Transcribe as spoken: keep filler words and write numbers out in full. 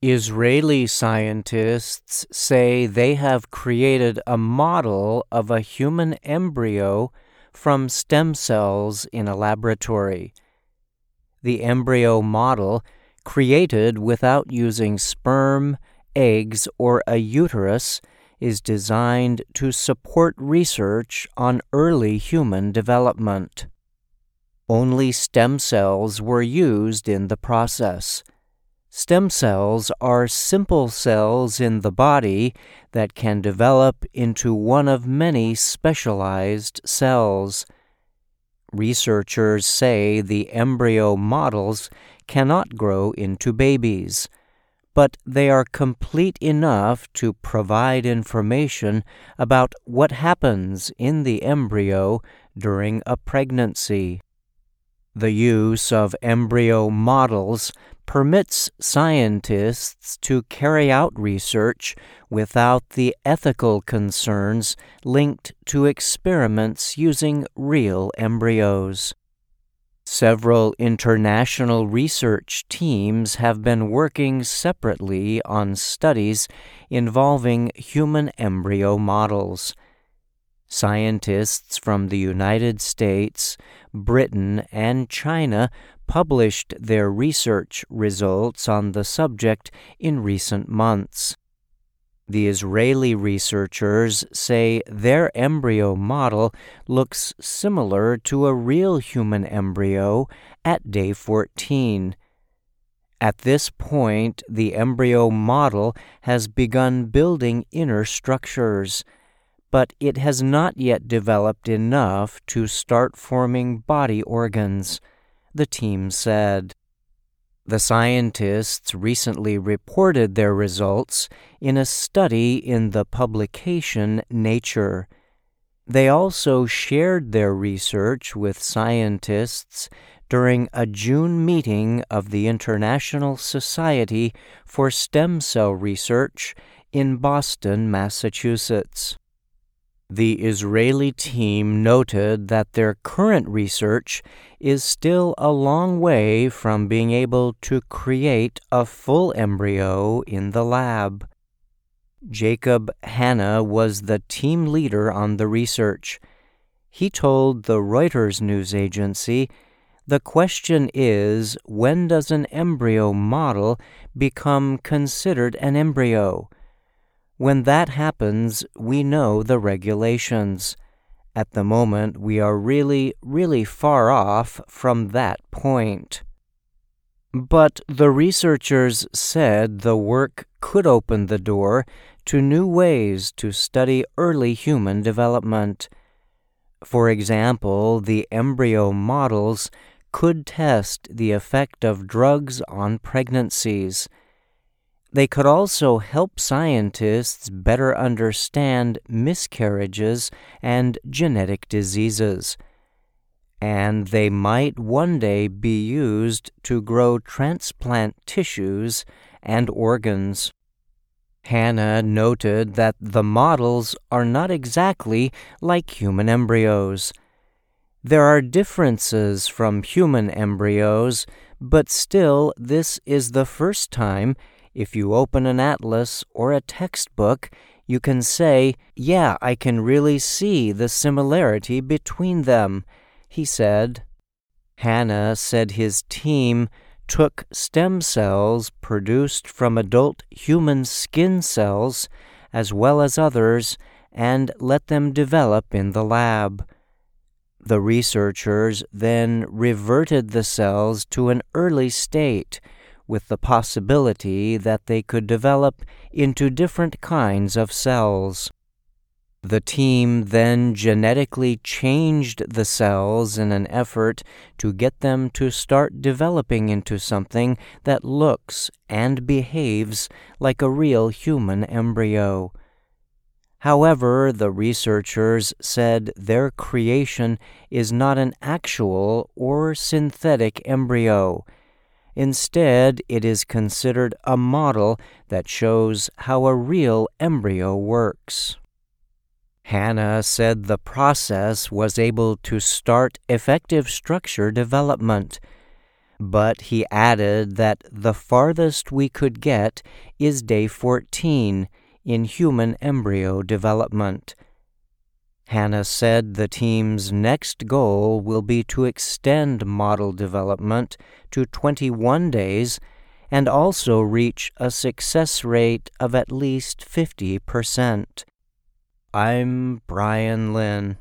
Israeli scientists say they have created a model of a human embryo from stem cells in a laboratory. The embryo model, created without using sperm, eggs, or a uterus, is designed to support research on early human development. Only stem cells were used in the process. Stem cells are simple cells in the body that can develop into one of many specialized cells. Researchers say the embryo models cannot grow into babies, but they are complete enough to provide information about what happens in the embryo during a pregnancy. The use of embryo models permits scientists to carry out research without the ethical concerns linked to experiments using real embryos. Several international research teams have been working separately on studies involving human embryo models. Scientists from the United States, Britain, and China published their research results on the subject in recent months. The Israeli researchers say their embryo model looks similar to a real human embryo at day fourteen. At this point, the embryo model has begun building inner structures, but it has not yet developed enough to start forming body organs, the team said. The scientists recently reported their results in a study in the publication Nature. They also shared their research with scientists during a June meeting of the International Society for Stem Cell Research in Boston, Massachusetts. The Israeli team noted that their current research is still a long way from being able to create a full embryo in the lab. Jacob Hanna was the team leader on the research. He told the Reuters news agency, "The question is, when does an embryo model become considered an embryo? When that happens, we know the regulations. At the moment, we are really, really far off from that point." But the researchers said the work could open the door to new ways to study early human development. For example, the embryo models could test the effect of drugs on pregnancies. They could also help scientists better understand miscarriages and genetic diseases. And they might one day be used to grow transplant tissues and organs. Hanna noted that the models are not exactly like human embryos. There are differences from human embryos, but still this is the first time if you open an atlas or a textbook, you can say, "Yeah, I can really see the similarity between them," he said. Hanna said his team took stem cells produced from adult human skin cells, as well as others, and let them develop in the lab. The researchers then reverted the cells to an early state, with the possibility that they could develop into different kinds of cells. The team then genetically changed the cells in an effort to get them to start developing into something that looks and behaves like a real human embryo. However, the researchers said their creation is not an actual or synthetic embryo. Instead, it is considered a model that shows how a real embryo works. Hanna said the process was able to start effective structure development, But he added that the farthest we could get is day fourteen in human embryo development. Hannah said the team's next goal will be to extend model development to twenty-one days and also reach a success rate of at least fifty percent. I'm Brian Lynn.